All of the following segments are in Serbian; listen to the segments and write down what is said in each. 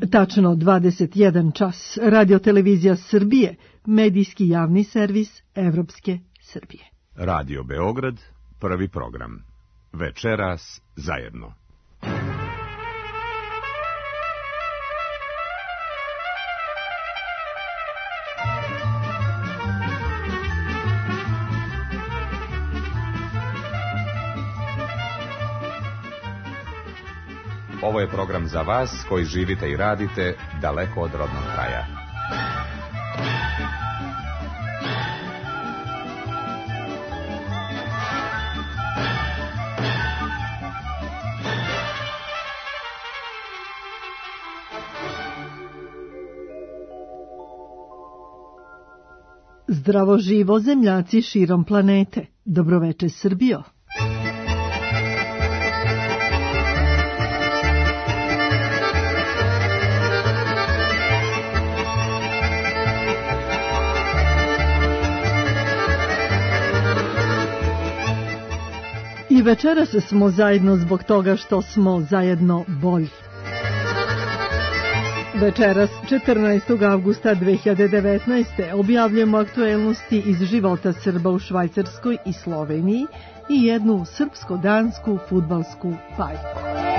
Tačno 21 čas, Radio-televizija Srbije, medijski javni servis Evropske Srbije. Radio Beograd, prvi program. Večeras zajedno. Ovo je program za vas koji živite i radite daleko od rodnog kraja. Zdravo živo zemljaci širom planete. Dobroveče Srbijo. I večeras smo zajedno zbog toga što smo zajedno bolji. Večeras, 14. avgusta 2019. objavljujemo aktuelnosti iz života Srba u Švajcarskoj i Sloveniji i jednu srpsko-dansku fudbalsku bajku.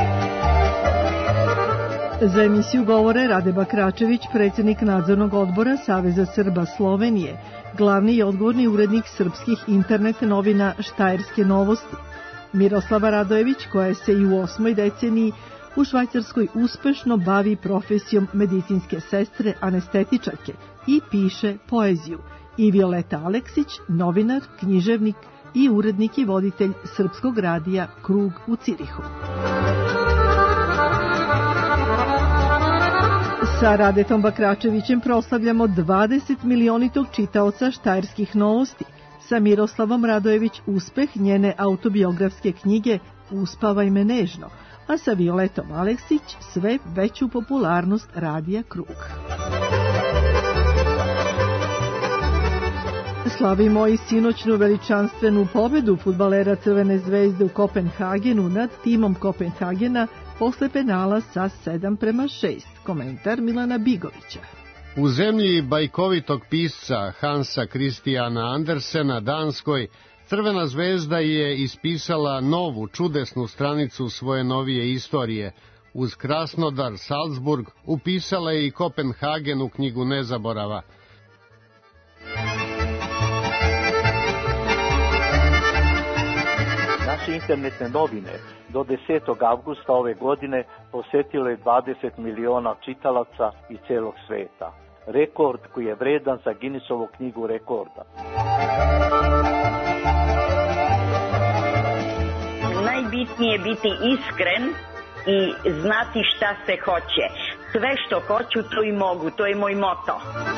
Za emisiju govore Rade Bakračević, predsjednik nadzornog odbora Saveza Srba Slovenije, glavni i odgovorni urednik srpskih internet novina Štajerske novosti, Miroslava Radojević, koja se i u 8. deceniji u Švajcarskoj uspešno bavi profesijom medicinske sestre anestetičarke i piše poeziju, i Violeta Aleksić, novinar, književnik i urednik i voditelj srpskog radija Krug u Cirihu. Sa Radetom Bakračevićem proslavljamo 20 milionitog čitaoca Štajerskih novosti, sa Miroslavom Radojević uspeh njene autobiografske knjige Uspavaj me nežno, a sa Violetom Aleksić sve veću popularnost radija Krug. Slavimo i sinoćnu veličanstvenu pobedu fudbalera Crvene zvezde u Kopenhagenu nad timom Kopenhagena posle penala sa 7:6. Komentar Milana Bigovića. U zemlji bajkovitog pisca Hansa Kristijana Andersena, Danskoj, Crvena zvezda je ispisala novu čudesnu stranicu svoje novije istorije. Uz Krasnodar, Salzburg, upisala je i Kopenhagen u knjigu nezaborava. Naše internetne novine do 10. avgusta ove godine posetilo je 20 miliona čitalaca iz celog sveta. Rekord koji je vredan za Guinnessovu knjigu rekorda. Najbitnije je biti iskren i znati šta se hoće. Sve što hoću, to i mogu. To je moj moto.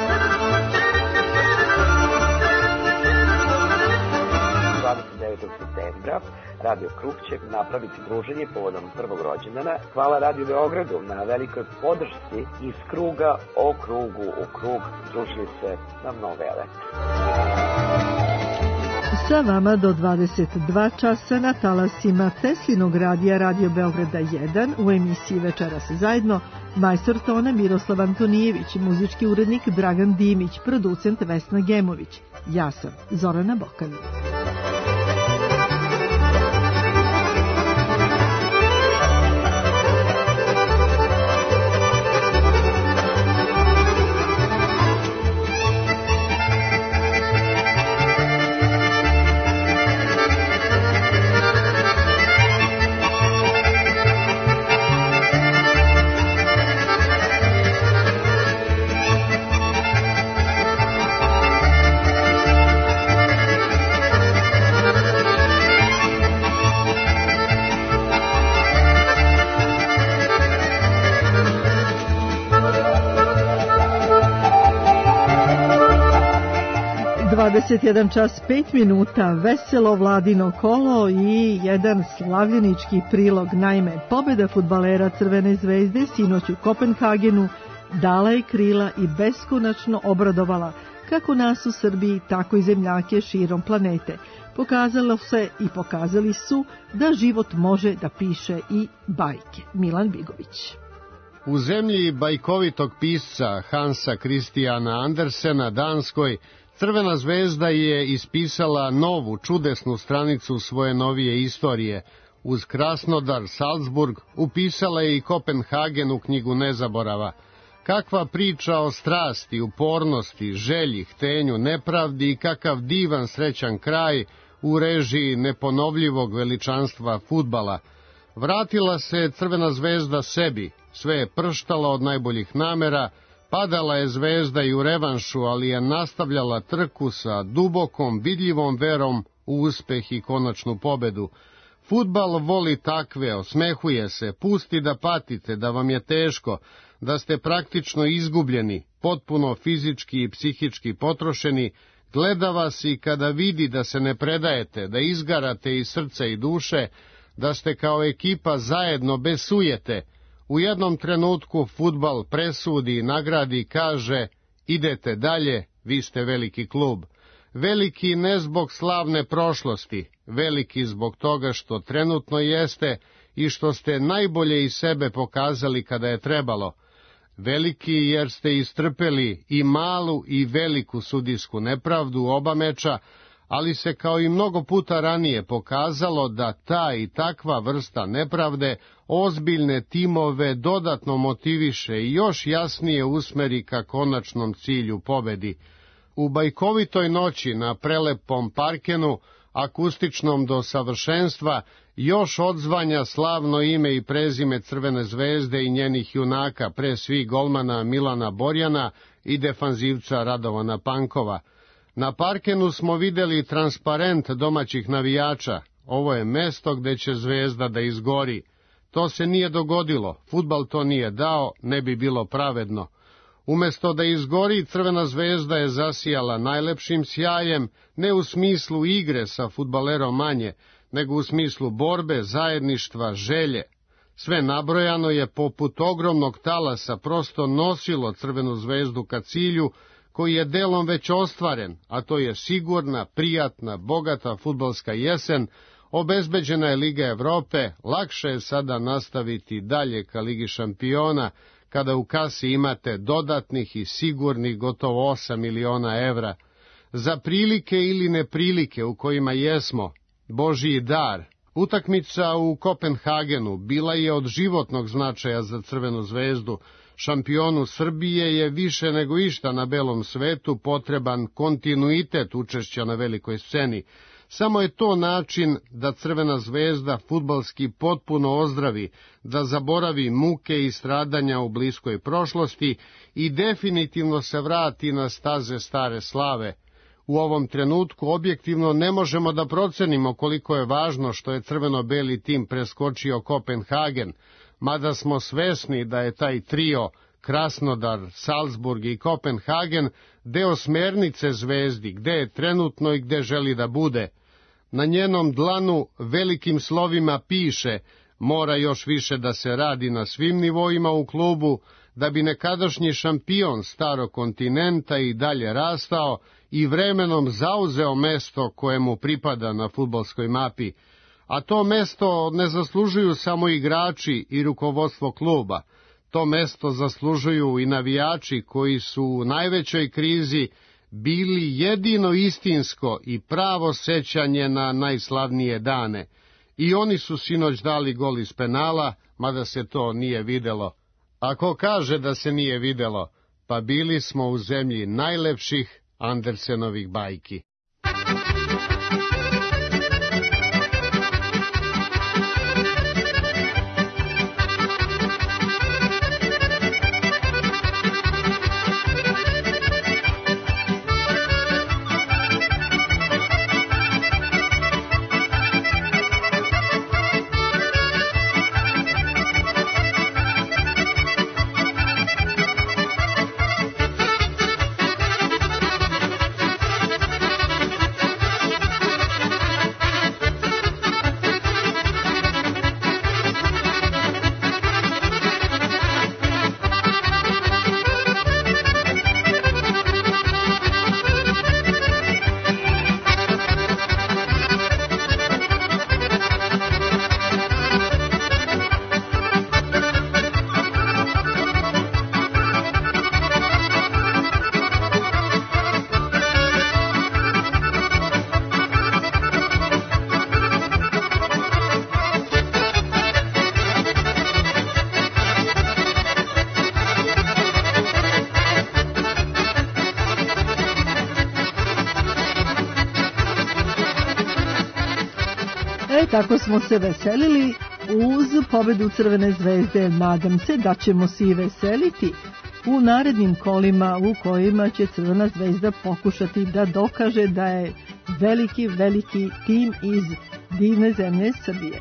Septembra Radio Krug će napraviti druženje povodom prvog rođendana. Hvala Radio Beogradu na velikoj podršci iz kruga o krugu u krug. Družili se na Novele. Sa vama do 22 časa na talasima Teslinog radija Radio Beograda 1 u emisiji Večeras zajedno majstor tona Miroslav Antonijević, muzički urednik Dragan Dimić, producent Vesna Gemović. Ja sam Zorana Bokani. ...21 čas 5 minuta, veselo Vladino kolo i jedan slavljenički prilog. Naime, pobjeda fudbalera Crvene zvezde sinoć u Kopenhagenu dala je krila i beskonačno obradovala kako nas u Srbiji, tako i zemljake širom planete. Pokazalo se i pokazali su da život može da piše i bajke. Milan Bigović. U zemlji bajkovitog pisca Hansa Christiana Andersena, Danskoj, Crvena zvezda je ispisala novu čudesnu stranicu svoje novije istorije. Uz Krasnodar, Salzburg, upisala je i Kopenhagen u knjigu nezaborava. Kakva priča o strasti, upornosti, želji, htenju, nepravdi i kakav divan srećan kraj u režiji neponovljivog veličanstva fudbala. Vratila se Crvena zvezda sebi, sve je prštala od najboljih namera, padala je zvezda i u revanšu, ali je nastavljala trku sa dubokom, vidljivom verom u uspeh i konačnu pobedu. Fudbal voli takve, osmehuje se, pusti da patite, da vam je teško, da ste praktično izgubljeni, potpuno fizički i psihički potrošeni, gleda vas i kada vidi da se ne predajete, da izgarate iz srca i duše, da ste kao ekipa zajedno bez sujete, u jednom trenutku fudbal presudi, nagradi i kaže: idete dalje, vi ste veliki klub. Veliki ne zbog slavne prošlosti, veliki zbog toga što trenutno jeste i što ste najbolje iz sebe pokazali kada je trebalo. Veliki jer ste istrpeli i malu i veliku sudijsku nepravdu oba meča, ali se kao i mnogo puta ranije pokazalo da ta i takva vrsta nepravde ozbiljne timove dodatno motiviše i još jasnije usmeri ka konačnom cilju pobedi. U bajkovitoj noći na prelepom parkenu, akustičnom do savršenstva, još odzvanja slavno ime i prezime Crvene zvezde i njenih junaka, pre svih golmana Milana Borjana i defanzivca Radovana Pankova. Na parkenu smo videli transparent domaćih navijača. Ovo je mesto gde će zvezda da izgori. To se nije dogodilo, fudbal to nije dao, ne bi bilo pravedno. Umesto da izgori, Crvena zvezda je zasijala najlepšim sjajem, ne u smislu igre sa fudbalerom manje, nego u smislu borbe, zajedništva, želje. Sve nabrojano je poput ogromnog talasa prosto nosilo Crvenu zvezdu ka cilju, koji je delom već ostvaren, a to je sigurna, prijatna, bogata fudbalska jesen, obezbeđena je Liga Evrope, lakše je sada nastaviti dalje ka Ligi šampiona, kada u kasi imate dodatnih i sigurnih gotovo 8 miliona evra. Za prilike ili neprilike u kojima jesmo, Božji dar, utakmica u Kopenhagenu bila je od životnog značaja za Crvenu zvezdu. Šampionu Srbije je više nego išta na belom svetu potreban kontinuitet učešća na velikoj sceni. Samo je to način da Crvena zvezda fudbalski potpuno ozdravi, da zaboravi muke i stradanja u bliskoj prošlosti i definitivno se vrati na staze stare slave. U ovom trenutku objektivno ne možemo da procenimo koliko je važno što je crveno-beli tim preskočio Kopenhagen, mada smo svesni da je taj trio Krasnodar, Salzburg i Kopenhagen deo smernice zvezdi, gde je trenutno i gde želi da bude. Na njenom dlanu velikim slovima piše: mora još više da se radi na svim nivoima u klubu, da bi nekadašnji šampion starog kontinenta i dalje rastao i vremenom zauzeo mesto koje mu pripada na fudbalskoj mapi. A to mesto ne zaslužuju samo igrači i rukovodstvo kluba. To mesto zaslužuju i navijači koji su u najvećoj krizi bili jedino istinsko i pravo sećanje na najslavnije dane. I oni su sinoć dali gol iz penala, mada se to nije videlo. Ako kaže da se nije videlo, pa bili smo u zemlji najlepših Andersenovih bajki. Tako smo se veselili uz pobedu Crvene zvezde. Nadam se da ćemo se i veseliti u narednim kolima u kojima će Crvena zvezda pokušati da dokaže da je veliki, veliki tim iz divne zemlje Srbije.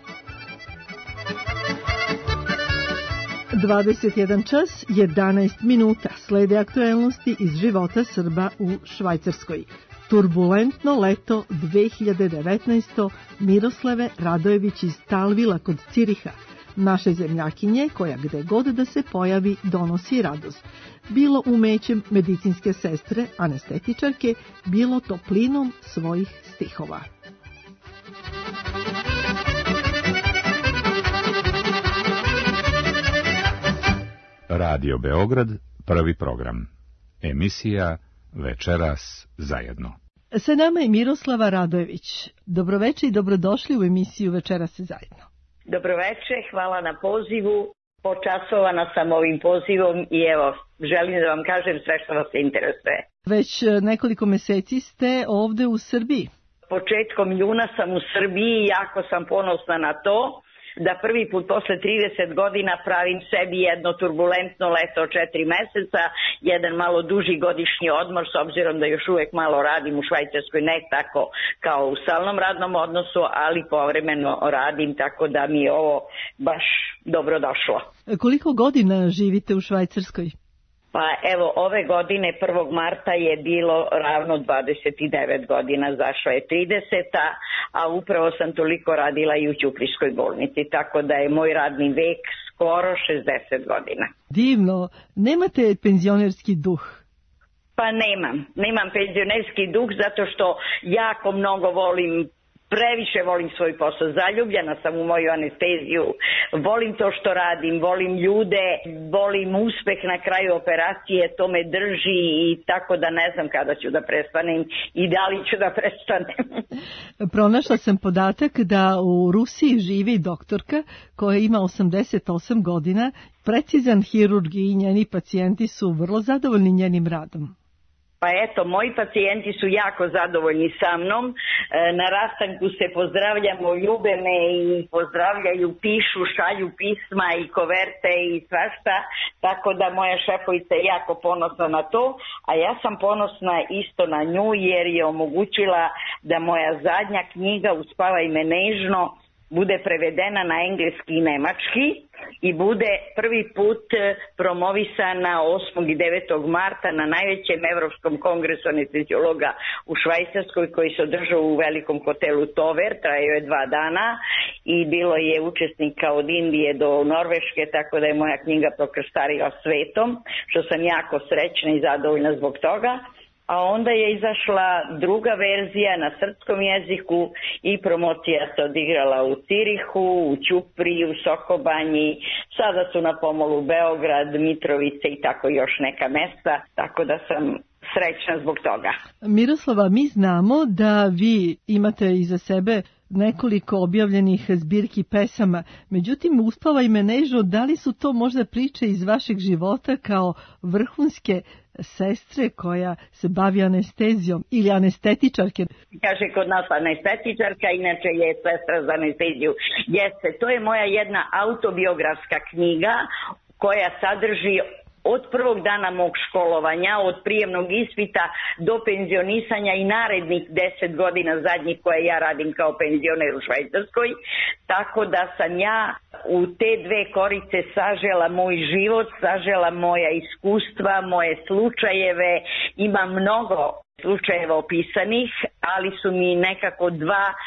21 čas, 11 minuta. Slede aktuelnosti iz života Srba u Švajcarskoj. Turbulentno leto 2019. Miroslave Radojević iz Talvila kod Ciriha. Naše zemljakinje koja gde god da se pojavi donosi radost. Bilo umećem medicinske sestre, anestetičarke, bilo toplinom svojih stihova. Radio Beograd, prvi program. Emisija Večeras zajedno. Sa nama je Miroslava Radojević. Dobroveče i dobrodošli u emisiju Večeras zajedno. Dobroveče, hvala na pozivu. Počasovana sam ovim pozivom i evo, želim da vam kažem sve što vas interesuje. Već nekoliko meseci ste ovde u Srbiji. Početkom juna sam u Srbiji i jako sam ponosna na to da prvi put posle 30 godina pravim sebi jedno turbulentno leto od 4 meseca, jedan malo duži godišnji odmor, s obzirom da još uvek malo radim u Švajcarskoj, ne tako kao u stalnom radnom odnosu, ali povremeno radim, tako da mi je ovo baš dobro došlo. Koliko godina živite u Švajcarskoj? Pa evo, ove godine 1. marta je bilo ravno 29 godina, zašla je 30, a upravo sam toliko radila i u Ćuprijskoj bolnici, tako da je moj radni vek skoro 60 godina. Divno, nemate penzionerski duh? Pa nemam penzionerski duh zato što jako mnogo previše volim svoj posao, zaljubljena sam u moju anesteziju, volim to što radim, volim ljude, volim uspeh na kraju operacije, to me drži i tako da ne znam kada ću da prestanem i da li ću da prestanem. Pronašla sam podatak da u Rusiji živi doktorka koja ima 88 godina, precizan hirurg i njeni pacijenti su vrlo zadovoljni njenim radom. Pa eto, moji pacijenti su jako zadovoljni sa mnom, na rastanku se pozdravljamo, ljube me i pozdravljaju, pišu, šalju pisma i koverte i svašta, tako da moja šefovica je jako ponosna na to, a ja sam ponosna isto na nju jer je omogućila da moja zadnja knjiga Uspavaj me nežno bude prevedena na engleski i nemački i bude prvi put promovisana 8. i 9. marta na najvećem Evropskom kongresu anesteziologa u Švajcarskoj koji se održao u velikom hotelu Tover, trajao je 2 dana i bilo je učesnika od Indije do Norveške, tako da je moja knjiga prokrštarila svetom, što sam jako srećna i zadovoljna zbog toga. A onda je izašla druga verzija na srpskom jeziku i promocija se odigrala u Cirihu, u Ćupriji, u Sokobanji, sada su na pomolu Beograd, Mitrovice i tako još neka mesta, tako da sam srećna zbog toga. Miroslava, mi znamo da vi imate iza sebe nekoliko objavljenih zbirki pesama, međutim, Uspavaj me nežno, da li su to možda priče iz vašeg života kao vrhunske sestre koja se bavi anestezijom ili anestetičarke? Kaže kod nas anestetičarka, inače je sestra za anesteziju. Jeste, to je moja jedna autobiografska knjiga koja sadrži od prvog dana mog školovanja, od prijemnog ispita do penzionisanja i narednih 10 godina zadnjih koje ja radim kao penzioner u Švajcarskoj, tako da sam ja u te 2 korice sažela moj život, sažela moja iskustva, moje slučajeve, ima mnogo slučajeva opisanih, ali su mi nekako 2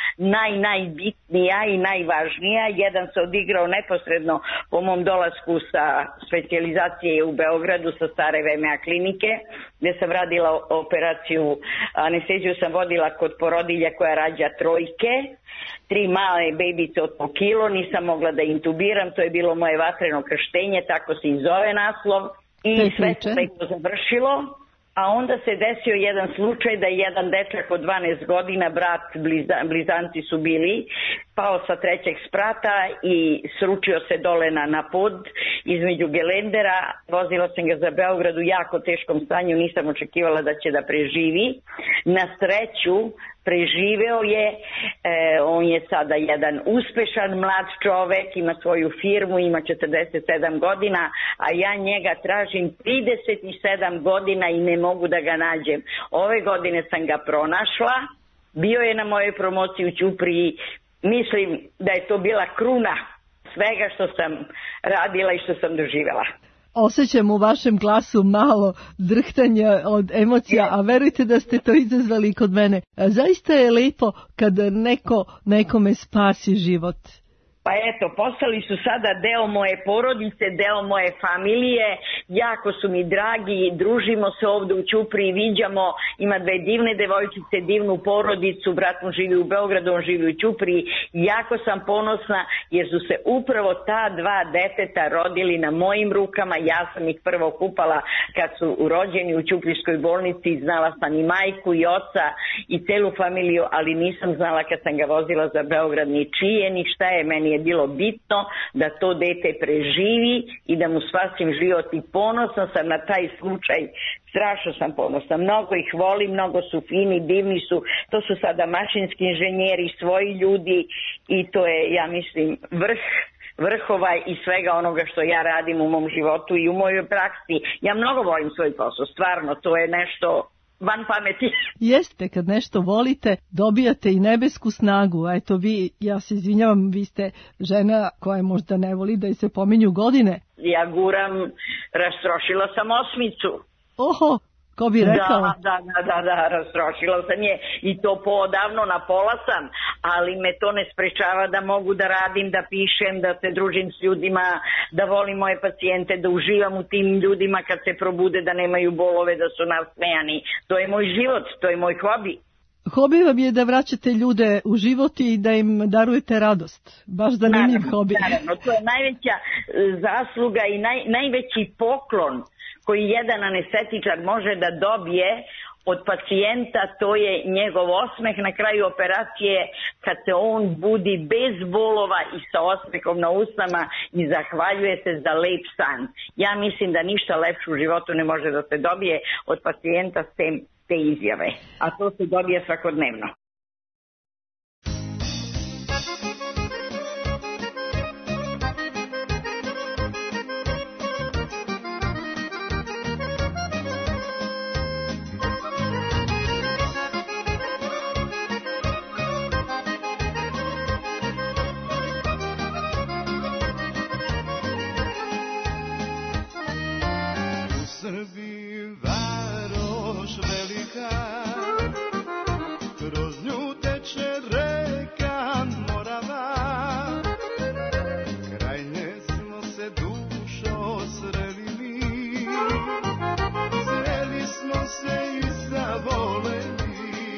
najbitnija i najvažnija. Jedan se odigrao neposredno po mom dolasku sa specijalizacije u Beogradu sa stare VMA klinike, gdje sam radila operaciju, anesteziju sam vodila kod porodilja koja rađa 3, 3 male bebice od po kilo, nisam mogla da intubiram, to je bilo moje vatreno krštenje, tako se i zove naslov i sve se lepo završilo. A onda se desio jedan slučaj da je jedan dečak od 12 godina, brat, blizanci su bili, pao sa 3. sprata i sručio se dole na pod između gelendera. Vozila sam ga za Beograd u jako teškom stanju, nisam očekivala da će da preživi. Na sreću preživeo je, on je sada jedan uspešan mlad čovek, ima svoju firmu, ima 47 godina, a ja njega tražim 37 godina i ne mogu da ga nađem. Ove godine sam ga pronašla, bio je na mojoj promociji u Ćupriji, mislim da je to bila kruna svega što sam radila i što sam doživjela. Osjećam u vašem glasu malo drhtanja od emocija, a verujte da ste to izazvali kod mene. Zaista je lepo kad neko nekome spasi život. Pa eto, postali su sada deo moje porodice, deo moje familije, jako su mi dragi, družimo se ovdje u Ćupriji, viđamo, ima dve divne devojčice, divnu porodicu, brat mu živi u Beogradu, on živi u Ćupriji, jako sam ponosna jer su se upravo ta dva deteta rodili na mojim rukama, ja sam ih prvo kupala kad su rođeni u Ćuprijskoj bolnici, znala sam i majku i oca i celu familiju, ali nisam znala kad sam ga vozila za Beograd ni čije, ni šta je, meni je bilo bitno da to dete preživi i da mu spasim život i ponosna sam na taj slučaj, strašno sam ponosna, mnogo ih volim, mnogo su fini, divni su, to su sada mašinski inženjeri, svoji ljudi i to je, ja mislim, vrhova i svega onoga što ja radim u mom životu i u mojoj praksi. Ja mnogo volim svoj posao, stvarno, to je nešto van pameti. Jeste, kad nešto volite, dobijate i nebesku snagu. A eto vi, ja se izvinjavam, vi ste žena koja možda ne voli da se pominju godine. Ja guram, rastrošila sam osmicu. Oho, ko bi rekao? Da, rastrošila sam je i to poodavno na pola sam, ali me to ne sprečava da mogu da radim, da pišem, da se družim s ljudima, da volim moje pacijente, da uživam u tim ljudima kad se probude, da nemaju bolove, da su nasmejani. To je moj život, to je moj hobi. Hobi vam je da vraćate ljude u život i da im darujete radost. Baš zanimljiv hobi. Naravno, to je najveća zasluga i najveći poklon koji jedan anestetičar može da dobije od pacijenta, to je njegov osmeh na kraju operacije kad se on budi bez bolova i sa osmehom na usnama i zahvaljuje se za lep san. Ja mislim da ništa lepše u životu ne može da se dobije od pacijenta sem te izjave, a to se dobije svakodnevno. Srbiji varoš velika, kroz nju teče reka Morava. Kraj nje smo se dušo sreli mi, sreli smo se i zavoleli.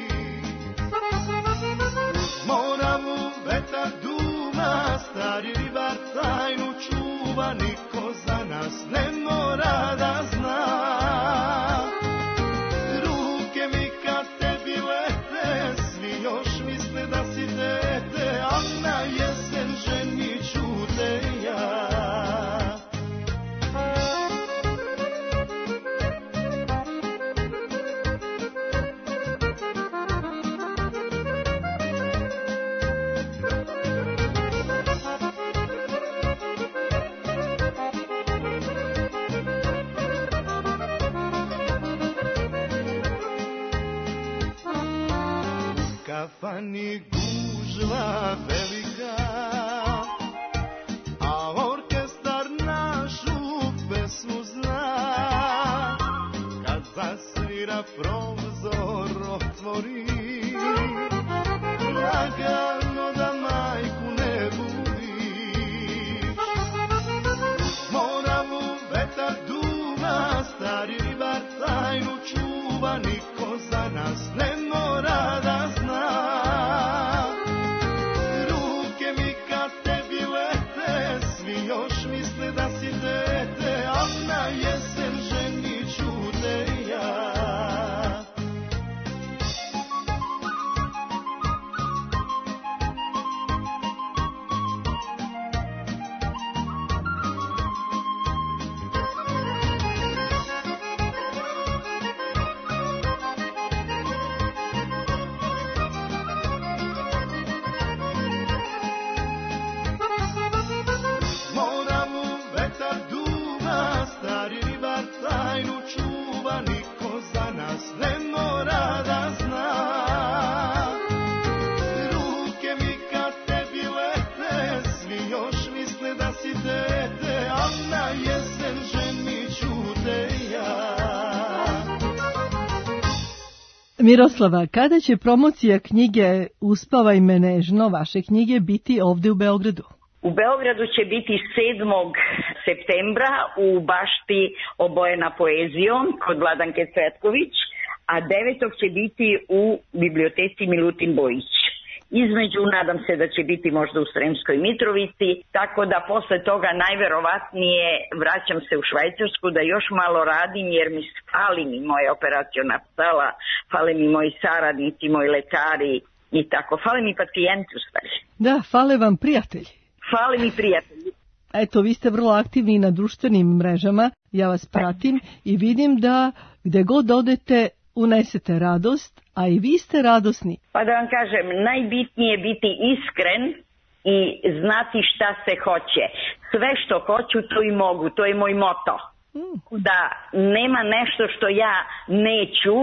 Moravu vetar duma, stari ribar tajnu čuva, niko za nas ne mora da zna. Ruke mi kad tebi lete, svi još misle da si dete, a na jesen ženit ću te ja. Kafani gužva velika, a orkestar našu pesmu zna. Kad zasvira prozor otvori, lagano da majku ne budiš. Moravu vetar duma, stari ribar tajnu čuva, niko za nas ne mora da zna. Ruke mi kad tebi lete, svi još misle da si dete, a na jesen ženit ću te ja. zna, stari ribar tajnu čuva, niko za nas ne mora da zna. Ruke mi kad tebi lete, svi još misle da si dete, a na jesen ženit ću te ja. Miroslava, kada će promocija knjige Uspavaj me nežno, vaše knjige, biti ovde u Beogradu? U Beogradu će biti 7. septembra u bašti obojena poezijom kod Vladanke Cvetković, a 9. će biti u biblioteci Milutin Bojić. Između, nadam se da će biti možda u Sremskoj Mitrovici, tako da posle toga najverovatnije vraćam se u Švajcarsku da još malo radim, jer mi fali mi moja operaciona sala, fale mi moji saradnici, moji lekari i tako, fale mi pacijenti u stvari. Da, fale vam prijatelji. Fale mi prijatelji. Eto, vi ste vrlo aktivni na društvenim mrežama, ja vas pratim i vidim da gde god odete unesete radost, a i vi ste radosni. Pa da vam kažem, najbitnije je biti iskren i znati šta se hoće. Sve što hoću, to i mogu, to je moj moto. Da nema nešto što ja neću,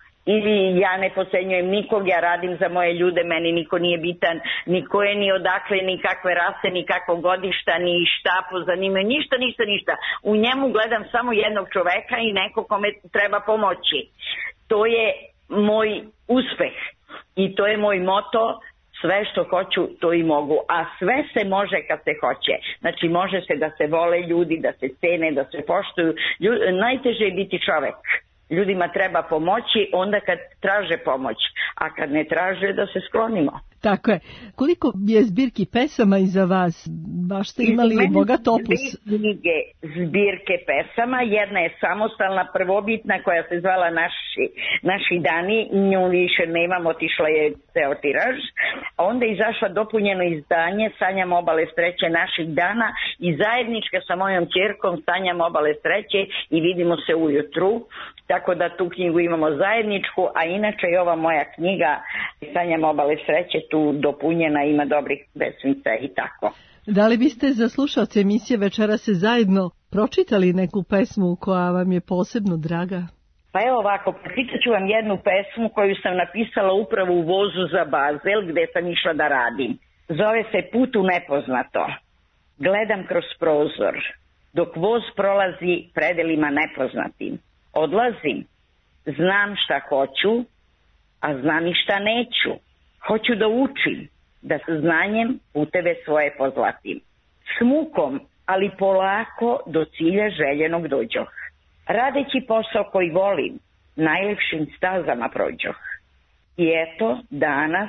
ili ja ne pocenjujem nikog, ja radim za moje ljude, meni niko nije bitan, niko je ni odakle, ni kakve rase, ni kakvog godišta, ni šta pozanimaju, ništa. U njemu gledam samo jednog čoveka i neko kome treba pomoći. To je moj uspeh i to je moj moto, sve što hoću to i mogu, a sve se može kad se hoće. Znači može se da se vole ljudi, da se cene, da se poštuju. Najteže je biti čovek. Ljudima treba pomoći onda kad traže pomoć, a kad ne traže da se sklonimo. Tako je. Koliko je zbirki pesama iza vas? Baš ste imali bogat opus. Knjige zbirke pesama. Jedna je samostalna, prvobitna, koja se zvala Naši dani. Nju više nemam, otišla je ceo tiraž. Onda je izašla dopunjeno izdanje Sanjam obale sreće naših dana i zajednička sa mojom ćerkom Sanjam obale sreće i vidimo se ujutru. Tako da tu knjigu imamo zajedničku, a inače je ova moja knjiga Sanjam obale sreće tu dopunjena, ima dobrih pesmica i tako. Da li biste za slušaoce emisije Večera se zajedno pročitali neku pesmu koja vam je posebno draga? Pa evo ovako, pročitat ću vam jednu pesmu koju sam napisala upravo u vozu za Bazel gde sam išla da radim. Zove se Put u nepoznato. Gledam kroz prozor, dok voz prolazi predelima nepoznatim. Odlazim, znam šta hoću, a znam i šta neću. Hoću da učim, da sa znanjem puteve svoje pozlatim. S mukom, ali polako do cilja željenog dođoh. Radeći posao koji volim, najlepšim stazama prođoh. I eto, danas,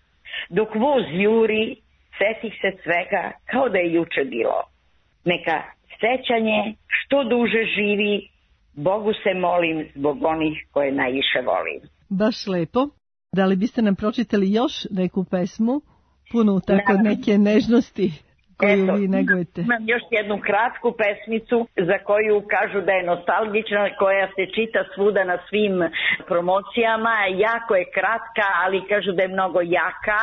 dok voz juri, setih se svega kao da je juče bilo. Neka sećanje što duže živi, Bogu se molim zbog onih koje najviše volim. Baš lepo. Da li biste nam pročitali još neku pesmu, punu tako neke nežnosti koju vi negujete? Imam još jednu kratku pesmicu za koju kažu da je nostalgična, koja se čita svuda na svim promocijama. Jako je kratka, ali kažu da je mnogo jaka.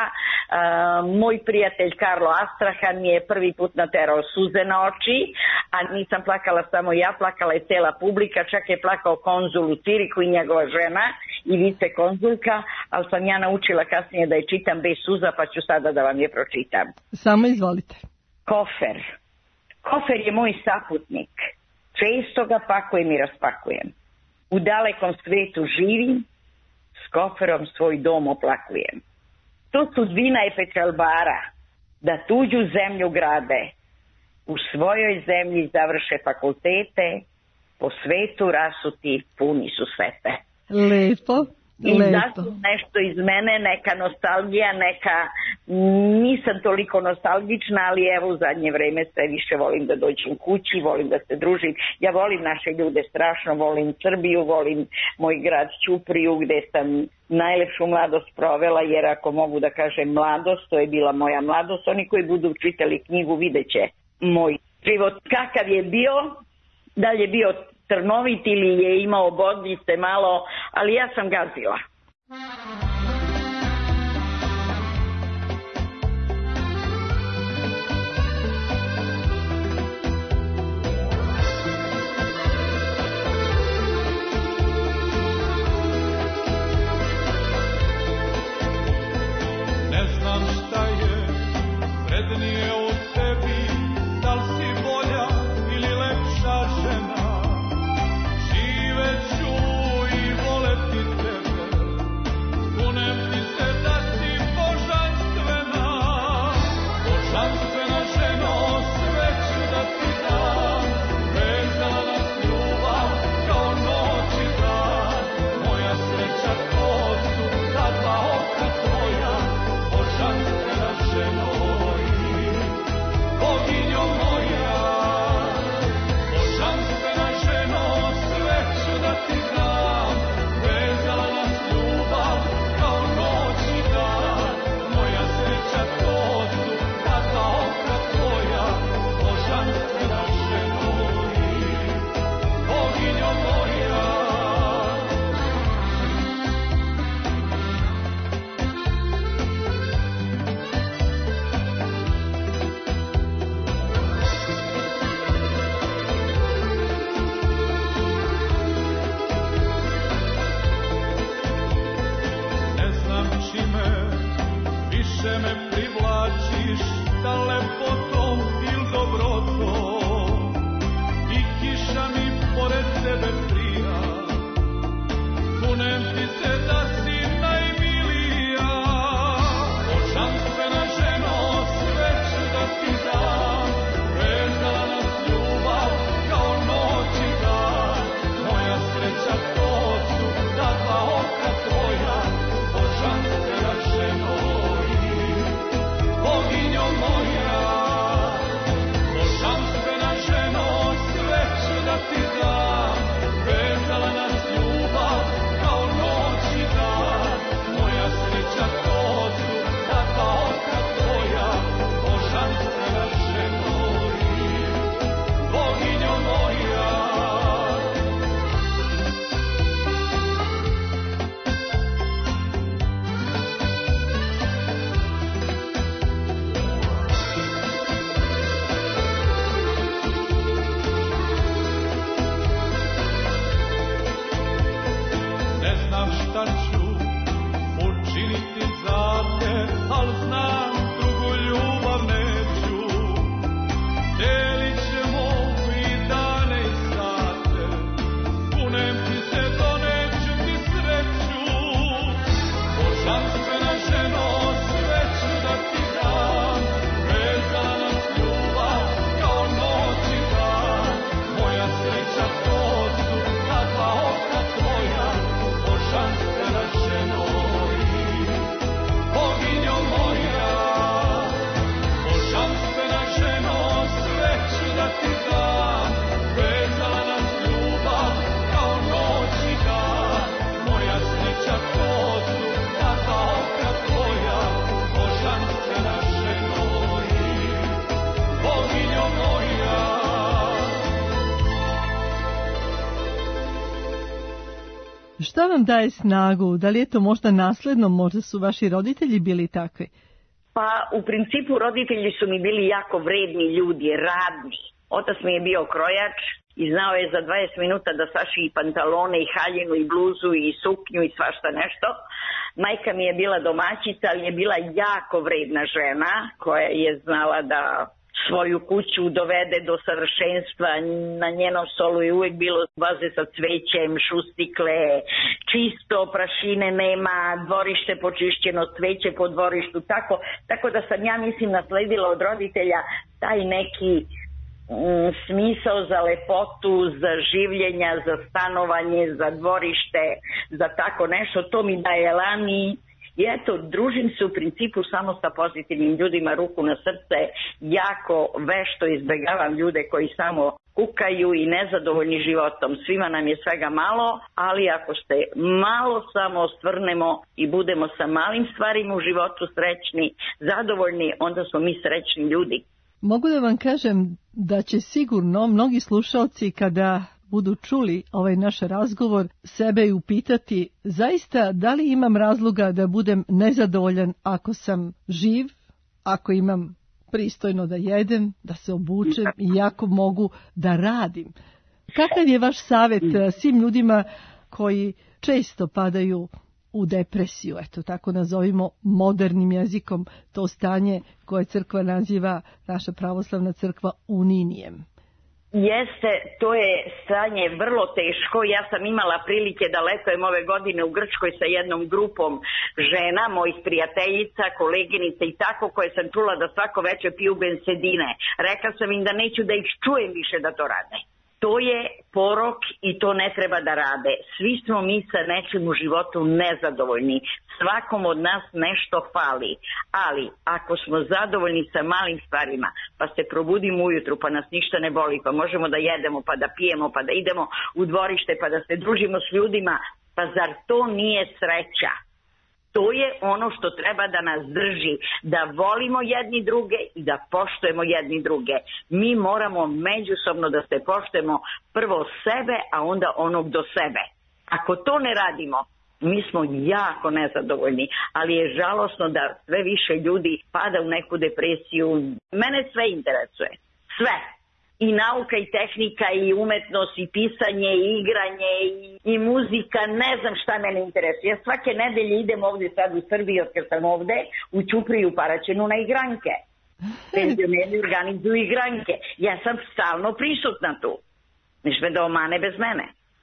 Moj prijatelj Karlo Astrahan mi je prvi put naterao suze na oči, a nisam plakala samo ja, plakala je cela publika, čak je plakao konzul u Cirihu i njegova žena i vice konzulka, ali sam ja naučila kasnije da je čitam bez suza, pa ću sada da vam je pročitam. Samo izvolite. Kofer. Kofer je moj saputnik. Često ga pakujem i raspakujem. U dalekom svetu živim, s koferom svoj dom oplakujem. To sudbina je Pečalbara, da tuđu zemlju grade, u svojoj zemlji završe fakultete, po svetu rasuti puni su svete. Lepo. I zato nešto iz mene, neka nostalgija, nisam toliko nostalgična, ali evo u zadnje vreme sve više volim da dođem kući, volim da se družim. Ja volim naše ljude strašno, volim Srbiju, volim moj grad Ćupriju gde sam najlepšu mladost provela, jer ako mogu da kažem mladost, to je bila moja mladost. Oni koji budu čitali knjigu vidjet će moj život kakav je bio, da li je bio trnovit ili je imao bodljice malo, ali ja sam gazila. znam šta ću učiniti za te, al znam drugu ljubav neću. Delit ćemo i dane i sate, kunem ti se, doneću ti sreću. Božanstvena ženo, sve ću da ti dam, vezala nas ljubav kao noć i dan. Moja sreća to su ta dva oka tvoja, božanstvena ženo i boginjo moja. Božanstvena ženo, sve ću da ti dam, vezala nas ljubav kao noć i dan. Moja sreća to su ta dva oka tvoja, božanstvena ženo i boginjo moja. Šta vam daje snagu? Da li je to možda nasledno? Možda su vaši roditelji bili takvi? Pa u principu roditelji su mi bili jako vredni ljudi, radni. Otac mi je bio krojač i znao je za 20 minuta da saši i pantalone i haljinu i bluzu i suknju i svašta nešto. Majka mi je bila domaćica, ali je bila jako vredna žena koja je znala da svoju kuću dovede do savršenstva. Na njenom stolu je uvijek bilo vaze sa cvećem, šustikle, čisto, prašine nema, dvorište počišćeno, cveće po dvorištu, tako da sam, ja mislim, nasledila od roditelja taj neki smisao za lepotu, za življenja, za stanovanje, za dvorište, za tako nešto. To mi daje elan i eto, družim se u principu samo sa pozitivnim ljudima, ruku na srce, jako vešto izbegavam ljude koji samo kukaju i nezadovoljni životom. Svima nam je svega malo, ali ako se malo samo ostvrnemo i budemo sa malim stvarima u životu srećni, zadovoljni, onda smo mi srećni ljudi. Mogu da vam kažem da će sigurno mnogi slušalci kada budu čuli ovaj naš razgovor sebe i upitati zaista da li imam razloga da budem nezadovoljan ako sam živ, ako imam pristojno da jedem, da se obučem i ako mogu da radim. Kakav je vaš savjet svim ljudima koji često padaju u depresiju, eto tako nazovimo modernim jezikom to stanje koje crkva naziva, naša pravoslavna crkva, uninijem? Jeste, to je stanje vrlo teško. Ja sam imala prilike da letujem ove godine u Grčkoj sa jednom grupom žena, mojih prijateljica, koleginica i tako, koje sam čula da svako večer piju bensedine. Rekla sam im da neću da ih čujem više da to rade. To je porok i to ne treba da rade. Svi smo mi sa nečim u životu nezadovoljni. Svakom od nas nešto fali. Ali ako smo zadovoljni sa malim stvarima, pa se probudimo ujutru, pa nas ništa ne boli, pa možemo da jedemo, pa da pijemo, pa da idemo u dvorište, pa da se družimo s ljudima, pa zar to nije sreća? To je ono što treba da nas drži, da volimo jedni druge i da poštujemo jedni druge. Mi moramo međusobno da se poštujemo, prvo sebe, a onda onog do sebe. Ako to ne radimo, mi smo jako nezadovoljni, ali je žalosno da sve više ljudi pada u neku depresiju. Mene sve interesuje, sve. I nauka i tehnika i umetnost i pisanje i igranje i muzika, ne znam šta mene interesuje. Ja svake nedelje idem ovdje sad u Srbiji, od kad sam ovdje, u Ćupriju Paraćinu na igranke. Penzioneri organizuju igranke. Ja sam stalno prisutna tu. Niš me da omane bez mene.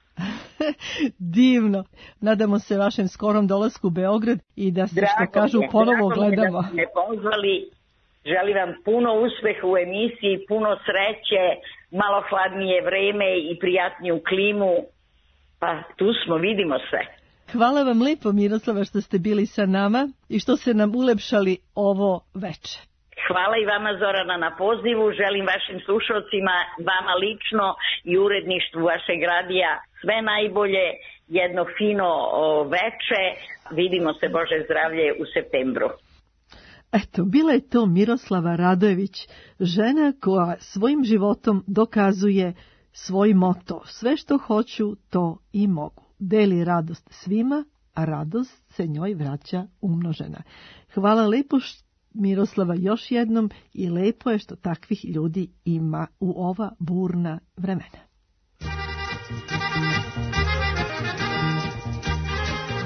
Divno. Nadamo se vašem skorom dolasku u Beograd i da se, što kažu, ponovo gledamo. Drago mi je da ste me pozvali. Želim vam puno uspeha u emisiji, puno sreće, malo hladnije vreme i prijatniju klimu. Pa tu smo, vidimo se. Hvala vam lijepo, Miroslava, što ste bili sa nama i što ste nam ulepšali ovo veče. Hvala i vama, Zorana, na pozivu. Želim vašim slušalcima, vama lično i uredništvu vašeg radija sve najbolje, jedno fino veče. Vidimo se, Bože zdravlje, u septembru. Eto, bila je to Miroslava Radojević, žena koja svojim životom dokazuje svoj moto. Sve što hoću, to i mogu. Deli radost svima, a radost se njoj vraća umnožena. Hvala lepo Miroslava još jednom i lepo je što takvih ljudi ima u ova burna vremena.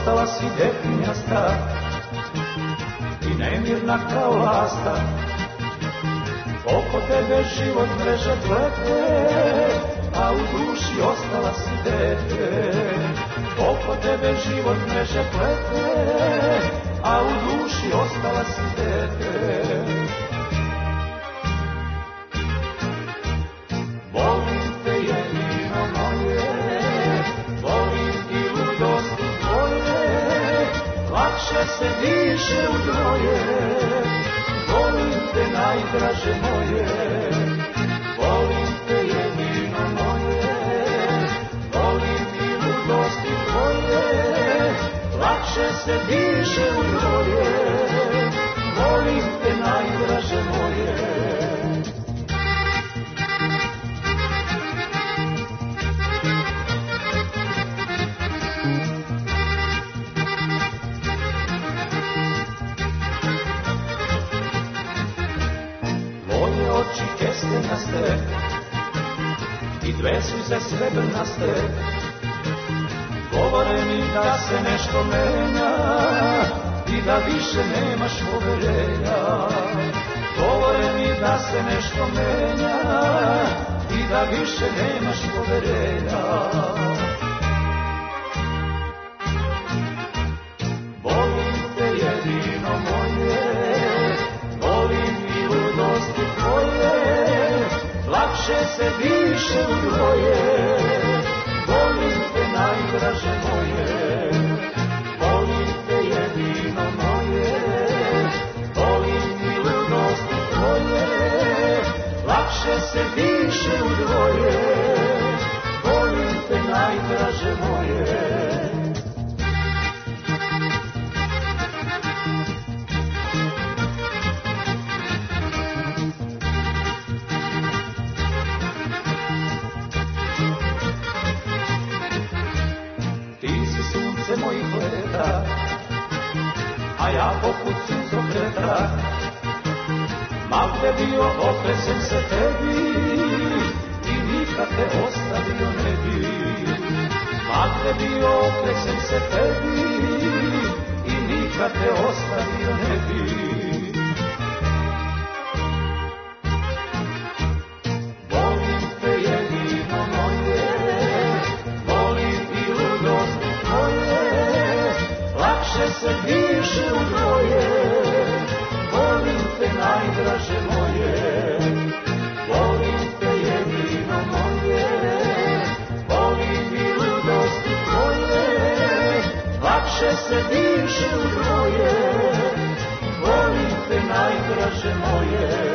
ostala si detinjasta i nemirna kao lasta. Oko tebe život mreže plete, a u duši ostala si dete. Oko tebe život mreže plete, a u duši ostala si dete. Volim te jedino moje, volim i ludosti tvoje, lakše se diše u dvoje. Volim te najdraže moje, volim te jedino moje, volim i ludosti tvoje, lakše se diše u dvoje. Volim te najdraže moje. Oči kestenjaste i dve suze srebrnaste, govore mi da se nešto menja i da više nemaš poverenja. Govore mi da se nešto menja i da više nemaš poverenja. Volim te jedino moje, volim i ludosti tvoje, lakše se diše u dvoje. Volim te najdraže moje, volim te jedino moje, volim i ludosti tvoje, lakše se diše u dvoje. Volim te najdraže moje. Mojih leta, a ja poput suncokreta, ma gde bio okrećem se tebi i nikad te ostavio ne bi. Ma gde bio okrećem se tebi i nikad te ostavio ne bi. Volim te jedino moje, volim i ludosti tvoje, lakše se diše u dvoje. Volim te najdraže moje, volim te jedino moje, volim i ludosti tvoje, lakše se diše u dvoje. Volim te najdraže moje.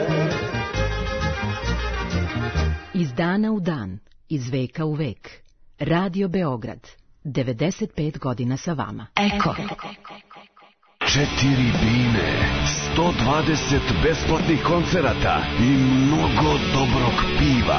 Iz dana u dan, iz veka u vek, Radio Beograd, 95 godina sa vama. Eko. 4 bine, 120 besplatnih koncerata i mnogo dobrog piva.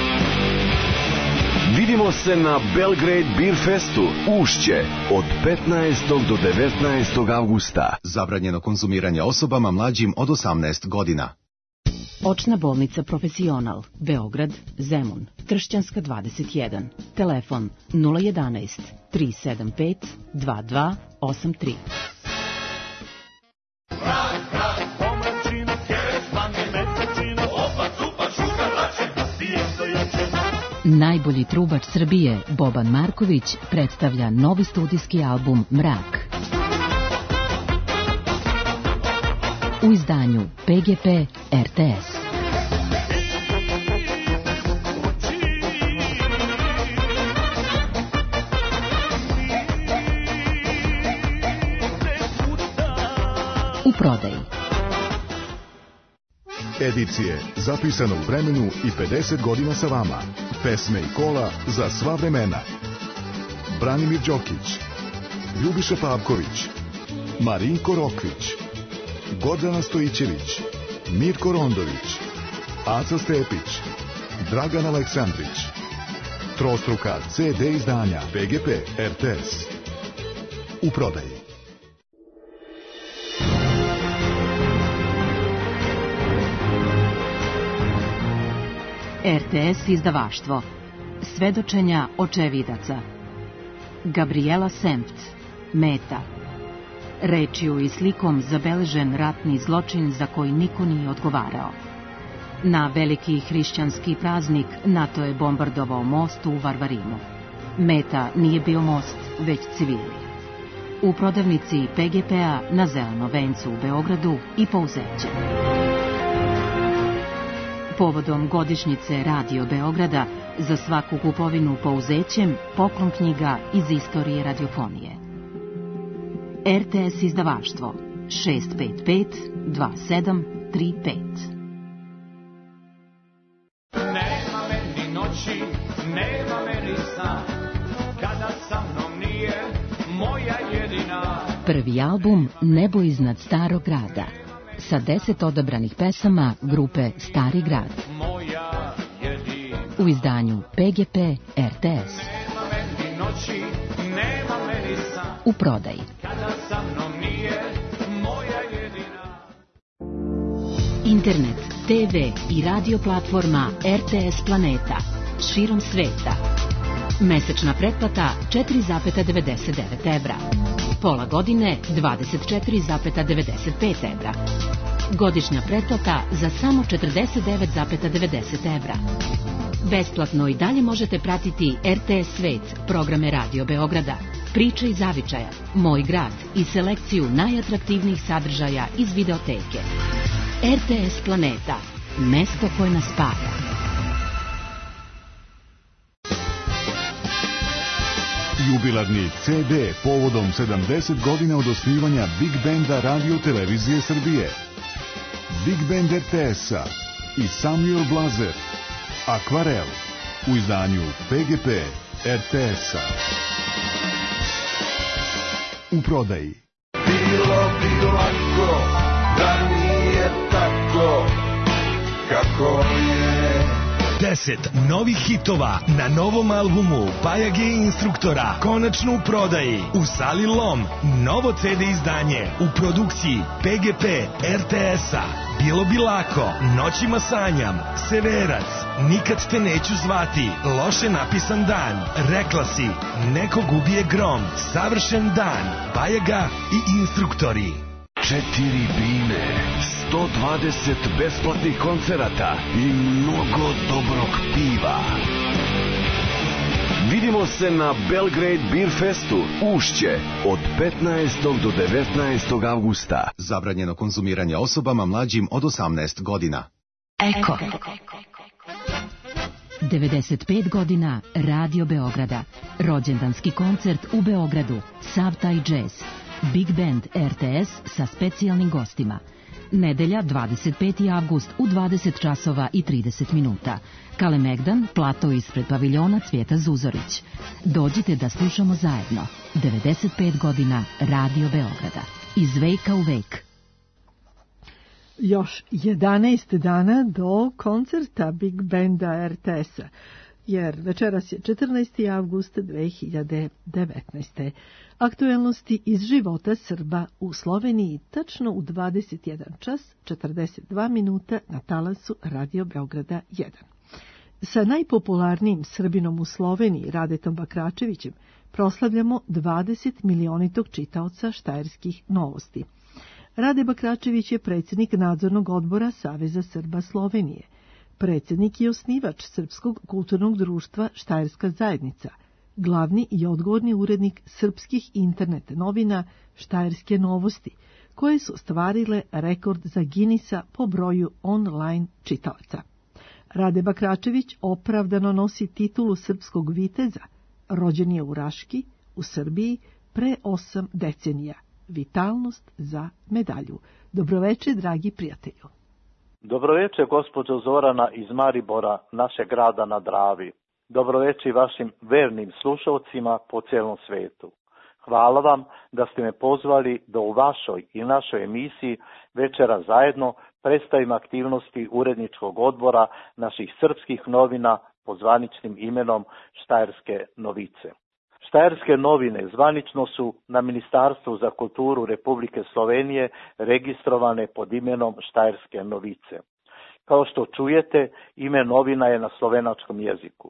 Vidimo se na Belgrade Beer Festu, Ušće, od 15. do 19. avgusta. Zabranjeno konzumiranje osobama mlađim od 18 godina. Očna bolnica Profesional, Beograd, Zemun, Tršćanska 21, telefon 011 375 2283. Najbolji trubač Srbije, Boban Marković, predstavlja novi studijski album Mrak. U izdanju PGP RTS. U prodaji. Edicije zapisane u vremenu i 50 godina sa vama. Pesme i kola za sva vremena. Branimir Đokić, Ljubiša Pavković, Marinko Rokvić, Gordana Stojićević, Mirko Rondović, Aca Stepić, Dragan Aleksandrić. Trostruka CD izdanja PGP RTS. U prodaji. RTS izdavaštvo. Svedočenja očevidaca. Gabriela Sempt, Meta. Rečju i slikom zabeležen ratni zločin za koji niko nije odgovarao. Na veliki hrišćanski praznik NATO je bombardovao most u Varvarimu. Meta nije bio most, već civili. U prodavnici PGP-a na Zelenom vencu u Beogradu i Pouzeće. Povodom godišnjice Radio Beograda za svaku kupovinu Pouzećem poklon knjiga iz istorije radiofonije. RTS izdavaštvo 655 2735. Nema meni noći, nema meni sna, kada sa mnom nije moja jedina. Prvi album Nebo iznad starog grada sa 10 odabranih pesama grupe Stari grad. Moja jedina. U izdanju PGP RTS. Nema meni noći, nema meni sna, U prodaji. kada sa mnom nije moja jedina. Internet, TV i radio platforma RTS Planeta širom sveta. Mesečna pretplata 4,99 evra. Pola godine 24,95 evra. Godišnja pretplata za samo 49,90 evra. Besplatno i dalje možete pratiti RTS Svet, programe Radio Beograda, Priče iz zavičaja, Moj grad i selekciju najatraktivnijih sadržaja iz videoteke. RTS Planeta, mesto koje nas spaja. Jubilarni CD povodom 70 godina od osnivanja Big Benda Radio Televizije Srbije. Big Band RTS-a i Samuel Blazer. Akvarel u izdanju PGP RTS-a. U prodaji. Bilo bi lako da nije tako kako je. 10 novih hitova na novom albumu Pajage instruktora konačno u prodaji. U sali Lom novo CD izdanje u produkciji PGP RTS-a. Bilo bi lako, Noćima sanjam, Severac, Nikad te neću zvati, Loše napisan dan, Rekla si, Nekog ubije grom, Savršen dan, Pajaga i instruktori. 4 bine, 120 besplatnih koncerata i mnogo dobrog piva. Vidimo se na Belgrade Beer Festu, Ušće, od 15. do 19. avgusta. Zabranjeno konzumiranje osobama mlađim od 18 godina. Eko. 95 godina Radio Beograda. Rođendanski koncert u Beogradu. Sav taj džez. Big Band RTS sa specijalnim gostima. Nedelja 25. avgust u 20 časova i 30 minuta. Kalemegdan, plato ispred paviljona Cvijeta Zuzorić. Dođite da slušamo zajedno. 95 godina Radio Beograda. Iz veka u vek. Još 11 dana do koncerta Big Banda RTS-a, jer večeras je 14. avgust 2019. Aktuelnosti iz života Srba u Sloveniji tačno u 21 čas 42 minuta na talasu Radio Beograda 1. Sa najpopularnijim Srbinom u Sloveniji, Radetom Bakračevićem, proslavljamo 20 milionitog čitaoca štajerskih novosti. Rade Bakračević je predsjednik nadzornog odbora Saveza Srba Slovenije. Predsjednik i osnivač Srpskog kulturnog društva Štajerska zajednica, glavni i odgovorni urednik srpskih internet novina Štajerske novosti, koje su ostvarile rekord za Guinnessa po broju online čitalaca. Rade Bakračević opravdano nosi titulu srpskog viteza, rođen je u Raški, u Srbiji, pre 8 decenija. Vitalnost za medalju. Dobroveče, dragi prijatelju. Dobroveče, gospođo Zorana iz Maribora, našeg grada na Dravi. Dobroveče vašim vernim slušalcima po cijelom svetu. Hvala vam da ste me pozvali da u vašoj i našoj emisiji večera zajedno predstavim aktivnosti uredničkog odbora naših srpskih novina pod zvaničnim imenom Štajerske novice. Štajerske novine zvanično su na Ministarstvu za kulturu Republike Slovenije registrovane pod imenom Štajerske novice. Kao što čujete, ime novina je na slovenačkom jeziku.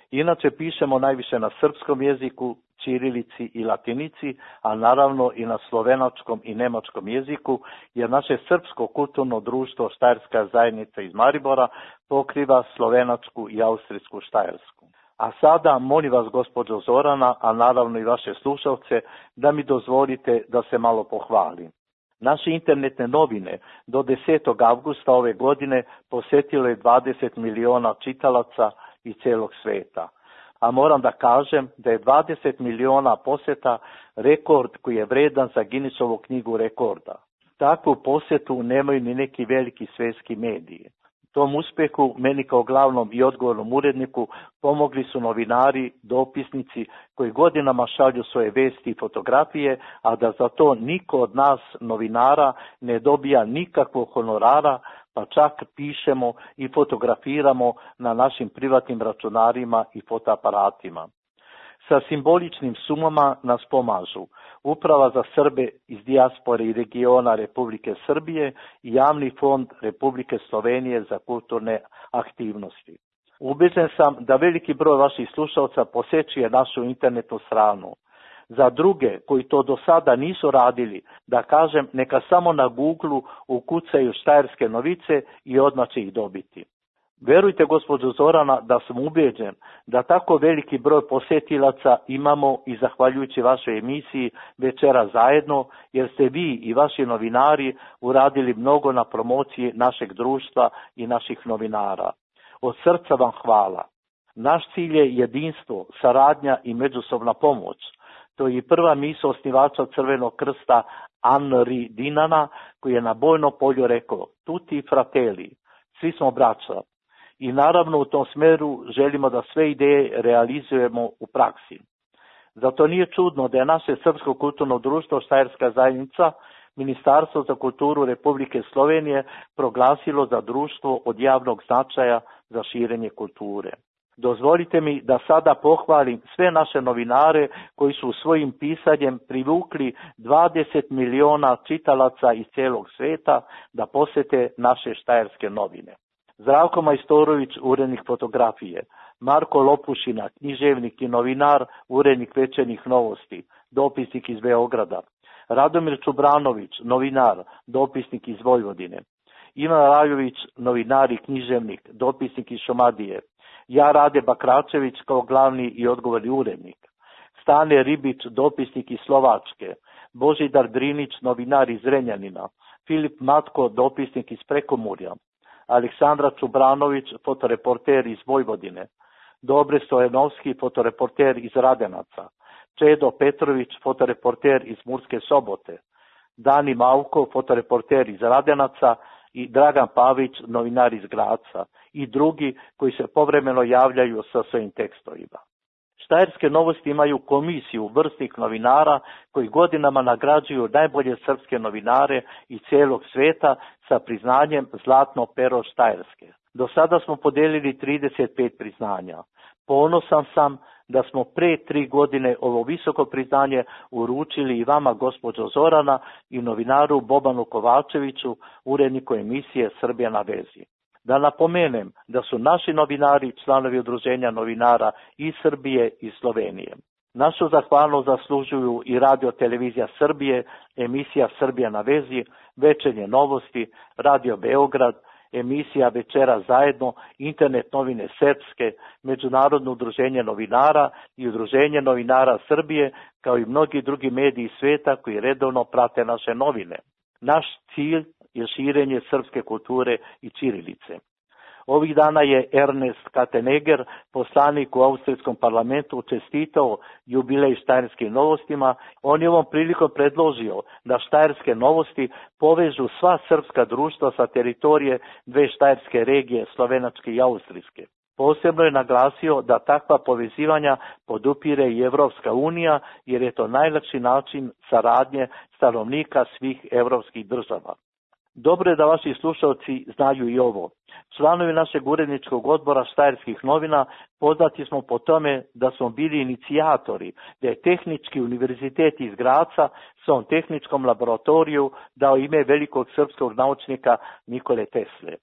Inače pišemo najviše na srpskom jeziku, ćirilici i latinici, a naravno i na slovenačkom i nemačkom jeziku, jer naše srpsko kulturno društvo Štajerska zajednica iz Maribora pokriva slovenačku i austrijsku Štajersku. A sada molim vas, gospođo Zorana, a naravno i vaše slušalce, da mi dozvolite da se malo pohvalim. Naše internetne novine do 10. avgusta ove godine posjetilo je 20 miliona čitalaca iz cijelog sveta. A moram da kažem da je 20 miliona posjeta rekord koji je vredan za Guinnessovu knjigu rekorda. Takvu posjetu nemaju ni neki veliki svjetski mediji. Tom uspjehu meni kao glavnom i odgovornom uredniku pomogli su novinari, dopisnici koji godinama šalju svoje vesti i fotografije, a da za to niko od nas novinara ne dobija nikakvog honorara, pa čak pišemo i fotografiramo na našim privatnim računarima i fotoaparatima. Sa simboličnim sumama nas pomažu Uprava za Srbe iz dijaspore i regiona Republike Srbije i Javni fond Republike Slovenije za kulturne aktivnosti. Ubeđen sam da veliki broj vaših slušalca posjećuje našu internetnu stranu. Za druge koji to do sada nisu radili, da kažem, neka samo na Google ukucaju Štajerske novice i odmah će ih dobiti. Verujte, gospođo Zorana, da sam ubeđen da tako veliki broj posjetilaca imamo i zahvaljujući vašoj emisiji Večera zajedno, jer ste vi i vaši novinari uradili mnogo na promociji našeg društva i naših novinara. Od srca vam hvala. Naš cilj je jedinstvo, saradnja i međusobna pomoć. To je i prva misao osnivača Crvenog krsta Henri Dinana, koji je na bojnom polju rekao tutti fratelli, svi smo braća. I naravno u tom smeru želimo da sve ideje realizujemo u praksi. Zato nije čudno da je naše Srpsko kulturno društvo Štajerska zajednica Ministarstvo za kulturu Republike Slovenije proglasilo za društvo od javnog značaja za širenje kulture. Dozvolite mi da sada pohvalim sve naše novinare koji su svojim pisanjem privukli 20 miliona čitalaca iz cijelog sveta da posjete naše Štajerske novine. Zdravko Majstorović, urednik fotografije, Marko Lopušina, književnik i novinar, urednik Večernjih novosti, dopisnik iz Beograda, Radomir Čubranović, novinar, dopisnik iz Vojvodine, Ivan Rajović, novinar i književnik, dopisnik iz Šumadije, ja Rade Bakračević kao glavni i odgovorni urednik, Stane Ribić, dopisnik iz Slovačke, Božidar Drinić, novinar iz Zrenjanina, Filip Matko, dopisnik iz Prekomurja, Aleksandra Čubranović, fotoreporter iz Vojvodine, Dobre Stojanovski, fotoreporter iz Radenaca, Čedo Petrović, fotoreporter iz Murske Sobote, Dani Mauko, fotoreporter iz Radenaca i Dragan Pavić, novinar iz Graca i drugi koji se povremeno javljaju sa svojim tekstovima. Štajerske novosti imaju komisiju vrsnih novinara koji godinama nagrađuju najbolje srpske novinare iz cijelog sveta sa priznanjem Zlatno pero Štajerske. Do sada smo podelili 35 priznanja. Ponosan sam da smo pre 3 godine ovo visoko priznanje uručili i vama, gospođo Zorana, i novinaru Bobanu Kovačeviću, uredniku emisije Srbija na vezi. Da napomenem da su naši novinari članovi udruženja novinara iz Srbije i Slovenije. Našu zahvalnost zaslužuju i Radio televizija Srbije, emisija Srbija na vezi, Večernje novosti, Radio Beograd, emisija Večera zajedno, internet novine Srpske, Međunarodno udruženje novinara i Udruženje novinara Srbije, kao i mnogi drugi mediji sveta koji redovno prate naše novine. Naš cilj je širenje srpske kulture i ćirilice. Ovih dana je Ernest Kattenegger, poslanik u Austrijskom parlamentu, čestitao jubilej Štajerskim novostima. On je ovom prilikom predložio da Štajerske novosti povežu sva srpska društva sa teritorije dve štajerske regije, slovenačke i austrijske. Posebno je naglasio da takva povezivanja podupire i Evropska unija, jer je to najlakši način saradnje stanovnika svih evropskih država. Dobro je da vaši slušalci znaju i ovo. Članovi našeg uredničkog odbora Štajerskih novina poznati smo po tome da smo bili inicijatori, da je Tehnički univerzitet iz Graca svom tehničkom laboratoriju dao ime velikog srpskog naučnika Nikole Tesle.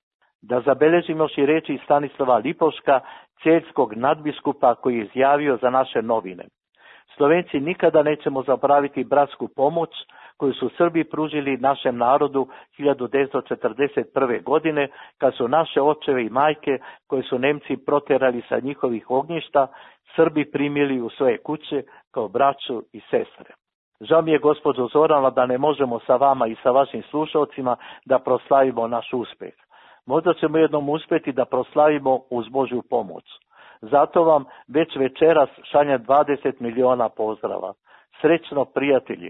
Da zabeležimo još i reči Stanislava Lipovška, celjskog nadbiskupa, koji je izjavio za naše novine. Slovenci nikada nećemo zaboraviti bratsku pomoć koju su Srbi pružili našem narodu 1941. godine, kad su naše očeve i majke, koje su Nemci proterali sa njihovih ognjišta, Srbi primili u svoje kuće kao braću i sestre. Žao mi je, gospođo Zorana, da ne možemo sa vama i sa vašim slušalcima da proslavimo naš uspeh. Možda ćemo jednom uspjeti da proslavimo uz Božju pomoć. Zato vam već večeras šaljem 20 miliona pozdrava. Srećno, prijatelji!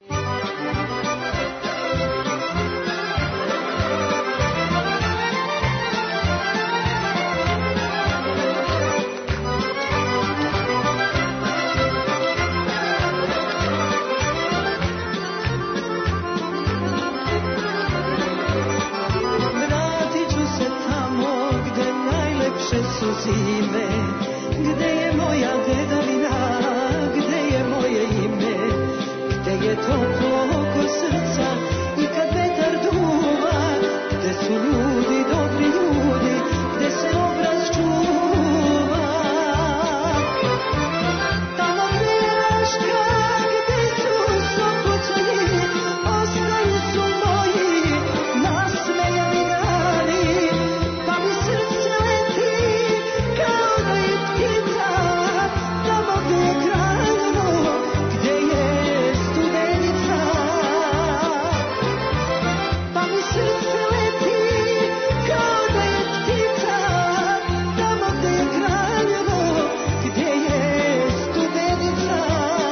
Zime, gde je moja dedavina, gde je moje ime, gde je toplo oko srca i kad vetar duva, gde su ljudi, dobri ljudi, gde se obraz čuva. Tamo gde je Raška, gde su Sopoćani, ostali su moji nasmejani dani, pa mi srce leti kao da je ptica, tamo gde je Kraljevo, gde je Studenica. Pa mi srce leti kao da je ptica, tamo gde je Kraljevo, gde je Studenica.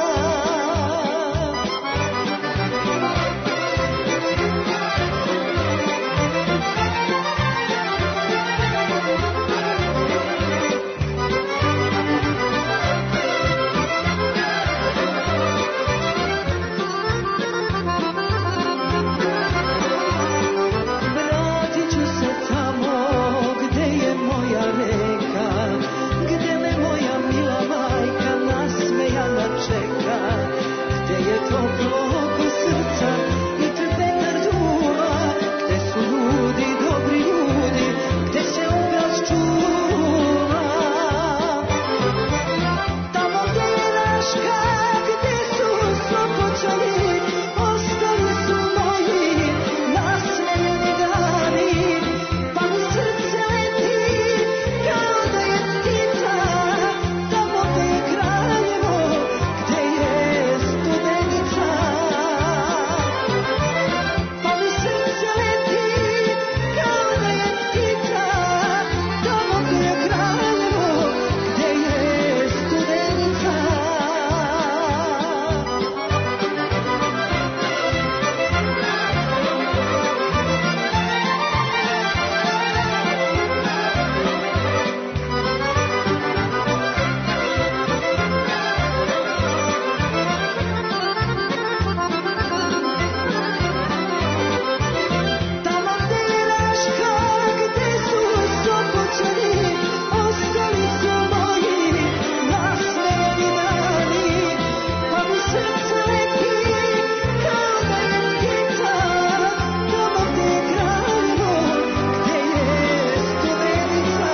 Vratit ću se tamo gde je moja reka, gde me moja mila majka nasmejana čeka, gde je toplo oko srca i kad vetar duva, gde su ljudi, dobri ljudi, gde se obraz čuva. Tamo gde je Raška, gde su Sopoćani, ostali su moji nasmejani dani, pa mi srce leti kao da je ptica, tamo gde je Kraljevo, gde je Studenica. Pa mi srce leti kao da je ptica, tamo gde je Kraljevo, gde je Studenica. Tamo gde je Raška, gde su Sopoćani, ostali su moji nasmejani dani, pa mi srce leti kao da je ptica, tamo gde je Kraljevo, gde je Studenica.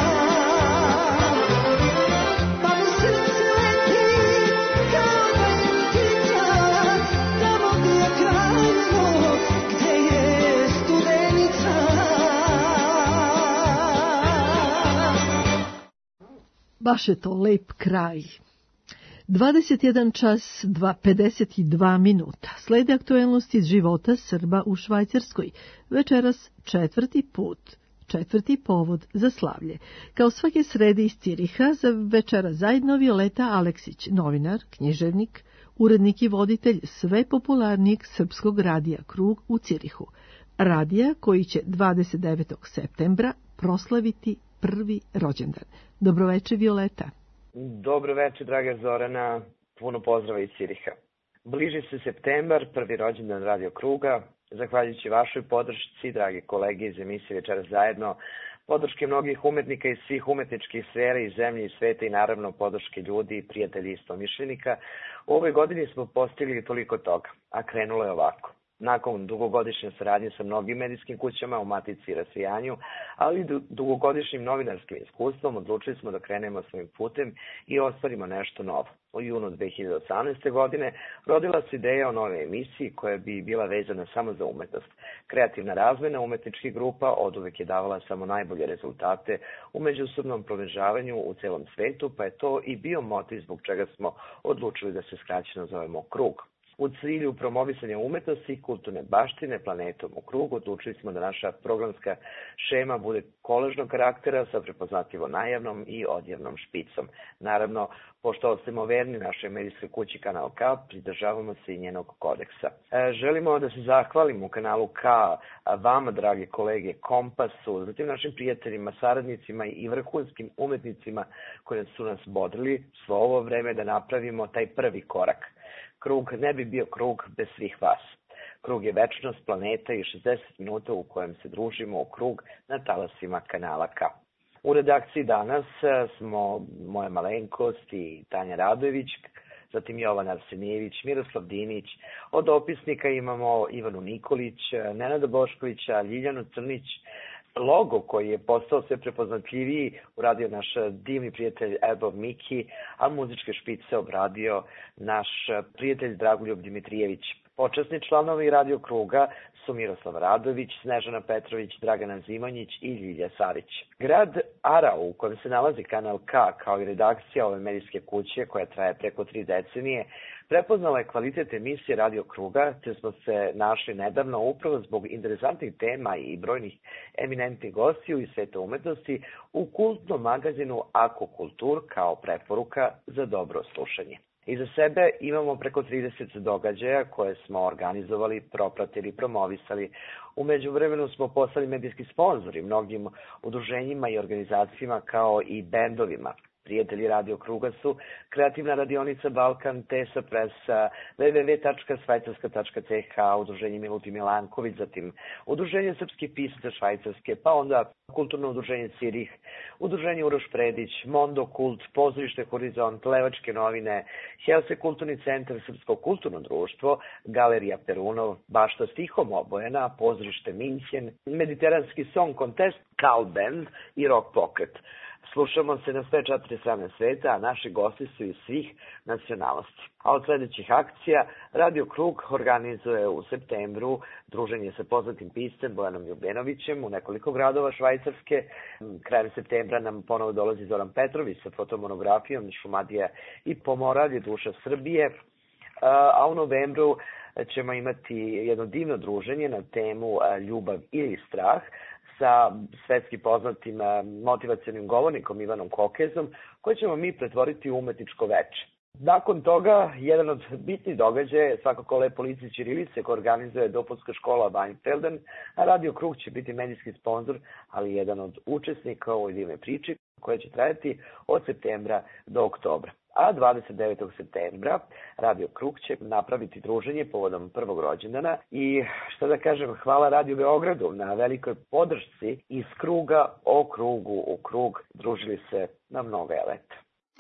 Pa mi srce leti kao da je ptica, tamo gde je Kraljevo, gde je Studenica. Baš je to lep kraj. 21 čas 52 minuta. Slede aktuelnosti iz života Srba u Švajcarskoj. Večeras četvrti povod za slavlje. Kao svake srede iz Ciriha, za večera zajedno Violeta Aleksić, novinar, književnik, urednik i voditelj sve popularnijeg srpskog radija Krug u Cirihu. Radija koji će 29. septembra proslaviti prvi rođendan. Dobroveče, Violeta. Dobroveče, draga Zorana, puno pozdrava iz Ciriha. Bliži se septembar, prvi rođendan Radio Kruga. Zahvaljujući vašoj podršci, dragi kolege iz emisije Večeras zajedno, podrške mnogih umetnika iz svih umetničkih sfera iz zemlje i sveta i naravno podrške ljudi i prijatelji istomišljenika, u ovoj godini smo postigli toliko toga, a krenulo je ovako. Nakon dugogodišnje saradnje sa mnogim medijskim kućama u matici i rasvijanju, ali i dugogodišnjim novinarskim iskustvom, odlučili smo da krenemo svojim putem i ostvarimo nešto novo. U junu 2018. godine rodila se ideja o nove emisiji koja bi bila vezana samo za umetnost. Kreativna razmena umetničkih grupa oduvek je davala samo najbolje rezultate u međusobnom provežavanju u celom svetu, pa je to i bio motiv zbog čega smo odlučili da se skraćeno zovemo Krug. U cilju promovisanja umetnosti i kulturne baštine planetom u krugu odlučili smo da naša programska šema bude kolažnog karaktera sa prepoznatljivo najavnom i odjavnom špicom. Naravno, pošto ostajemo verni našoj medijskoj kući Kanal K, pridržavamo se i njenog kodeksa. Želimo da se zahvalimo kanalu K, vama, drage kolege, Kompasu, zatim našim prijateljima, saradnicima i vrhunskim umetnicima koji su nas bodrili svo ovo vreme da napravimo taj prvi korak. Krug ne bi bio krug bez svih vas. Krug je večnost, planeta i 60 minuta u kojem se družimo u krug na talasima Kanala K. U redakciji danas smo moja malenkost i Tanja Radojević, zatim Jovan Arsenijević, Miroslav Dinić. Od opisnika imamo Ivanu Nikolić, Nenada Boškovića, Ljiljanu Crnić. Logo koji je postao sve prepoznatljiviji uradio naš divni prijatelj Ebov Miki, a muzičke špice obradio naš prijatelj Dragoljub Dimitrijević. Počasni članovi Radio Kruga su Miroslav Radović, Snežana Petrović, Dragana Zimanjić i Ljilja Savić. Grad Ara, u kojem se nalazi Kanal K, kao i redakcija ove medijske kuće koja traje preko 3 decenije, prepoznala je kvalitet emisije Radio Kruga, te smo se našli nedavno upravo zbog interesantnih tema i brojnih eminentnih gostiju iz sveta umetnosti u kultnom magazinu Ako Kultur kao preporuka za dobro slušanje. Iza sebe imamo preko 30 događaja koje smo organizovali, propratili, promovisali. U međuvremenu smo postali medijski sponzori mnogim udruženjima i organizacijama kao i bendovima. Prijatelji Radio Kruga su Kreativna radionica Balkan, Tesa Presa, www.švajcarska.ch, udruženje Milutin Milanković, zatim udruženje Srpskih pisaca Švajcarske, pa onda kulturno udruženje Cirih, udruženje Uroš Predić, Mondo Kult, Pozorište Horizont, Levačke novine, Helse kulturni centar, Srpsko kulturno društvo, Galerija Perunov, Bašta stihom obojena, Pozorište Minhen, Mediteranski song contest, Kal Band i Rock Pocket. Slušamo se na sve 4 strane sveta, a naši gosti su iz svih nacionalnosti. A od sledećih akcija Radio Krug organizuje u septembru druženje sa poznatim piscem Bojanom Ljubenovićem u nekoliko gradova Švajcarske. Krajem septembra nam ponovo dolazi Zoran Petrović sa fotomonografijom Šumadija i Pomoravlje, duša Srbije. A u novembru ćemo imati jedno divno druženje na temu ljubav ili strah sa svetski poznatim motivacionim govornikom Ivanom Kokezom, koji ćemo mi pretvoriti u umetničko veče. Nakon toga, jedan od bitnih događaja je svakako Lepo lice ćirilice koja organizuje dopunska škola Weinfelden, a Radio Krug će biti medijski sponsor, ali jedan od učesnika u ovoj divnoj priči koja će trajati od septembra do oktobra. A 29. septembra Radio Krug će napraviti druženje povodom prvog rođendana i šta da kažem, hvala Radio Beogradu na velikoj podršci iz kruga o krugu u krug, družili se na mnoga leta.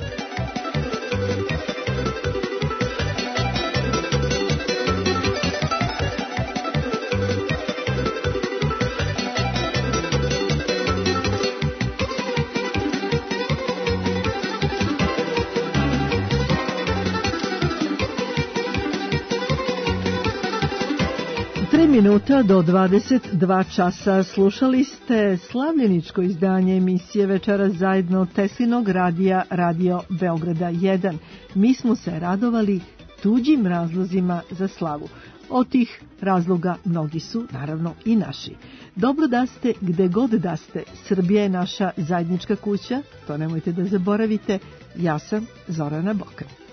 Minuta do 22 časa slušali ste slavljeničko izdanje emisije Večeras zajedno Teslinog radija Radio Beograda 1. Mi smo se radovali tuđim razlozima za slavu. Od tih razloga mnogi su, naravno, i naši. Dobro da ste, gde god da ste. Srbija je naša zajednička kuća, to nemojte da zaboravite. Ja sam Zorana Bokan.